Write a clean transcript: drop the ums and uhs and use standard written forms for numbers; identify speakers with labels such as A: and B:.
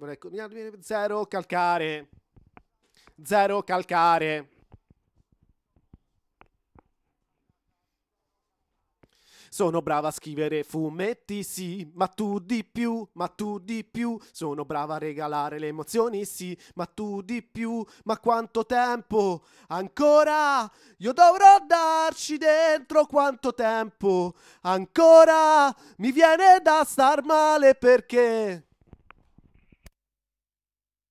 A: vorrei zero calcare. Zero calcare. Sono brava a scrivere fumetti, sì, ma tu di più, ma tu di più. Sono brava a regalare le emozioni, sì, ma tu di più. Ma quanto tempo ancora? Io dovrò darci dentro quanto tempo ancora? Mi viene da star male perché